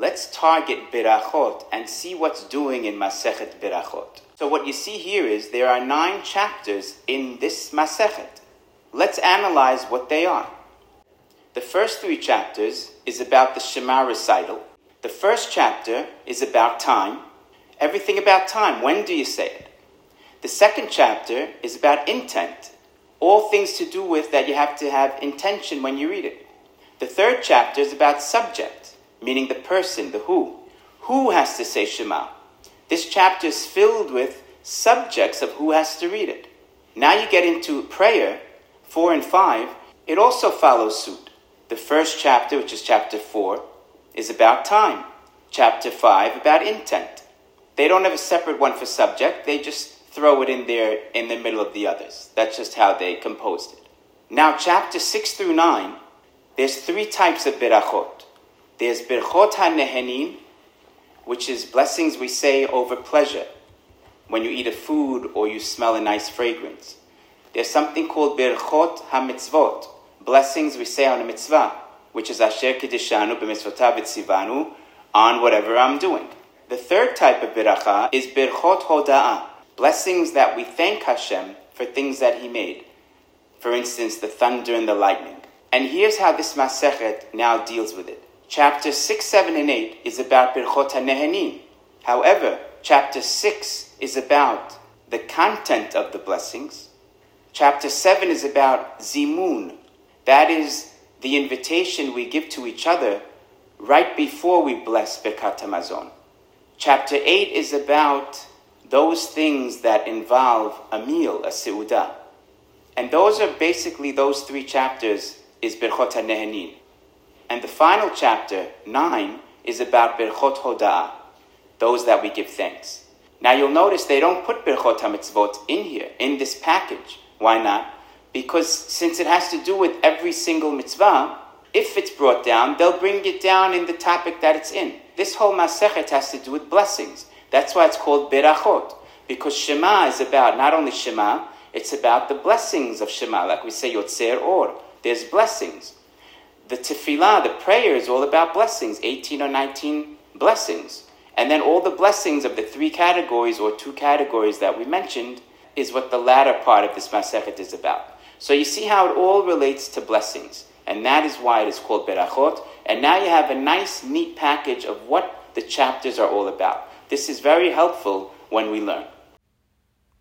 let's target Berachot and see what's doing in Masechet Berachot. So what you see here is there are 9 chapters in this Masechet. Let's analyze what they are. The first 3 chapters is about the Shema recital. The first chapter is about time. Everything about time. When do you say it? The second chapter is about intent. All things to do with that you have to have intention when you read it. The third chapter is about subject, meaning the person, the who. Who has to say Shema? This chapter is filled with subjects of who has to read it. Now you get into prayer, 4 and 5. It also follows suit. The first chapter, which is chapter 4, is about time. Chapter 5, about intent. They don't have a separate one for subject. They just throw it in there in the middle of the others. That's just how they composed it. Now, chapter 6 through 9, there's 3 types of berachot. There's berachot ha-nehenin, which is blessings we say over pleasure. When you eat a food or you smell a nice fragrance. There's something called berachot ha-mitzvot, blessings we say on a mitzvah, which is asher kedishanu b'mitzvotav v'tzivanu, on whatever I'm doing. The third type of beracha is berachot hoda'ah, blessings that we thank Hashem for things that He made. For instance, the thunder and the lightning. And here's how this Masechet now deals with it. Chapter 6, 7, and 8 is about berachot ha-nehenin. However, chapter 6 is about the content of the blessings. Chapter 7 is about zimun. That is the invitation we give to each other right before we bless Birkat HaMazon. Chapter 8 is about those things that involve a meal, a seudah. And those are basically those 3 chapters is Berchot HaNehenin. And the final chapter, 9, is about Berchot Hoda'ah, those that we give thanks. Now you'll notice they don't put Berchot HaMitzvot in here, in this package. Why not? Because since it has to do with every single mitzvah, if it's brought down, they'll bring it down in the topic that it's in. This whole Masechet has to do with blessings. That's why it's called Berachot. Because Shema is about not only Shema, it's about the blessings of Shema. Like we say, Yotzer Or. There's blessings. The Tefillah, the prayer, is all about blessings. 18 or 19 blessings. And then all the blessings of the 3 categories or 2 categories that we mentioned is what the latter part of this Masechet is about. So you see how it all relates to blessings. And that is why it is called Berachot. And now you have a nice, neat package of what the chapters are all about. This is very helpful when we learn.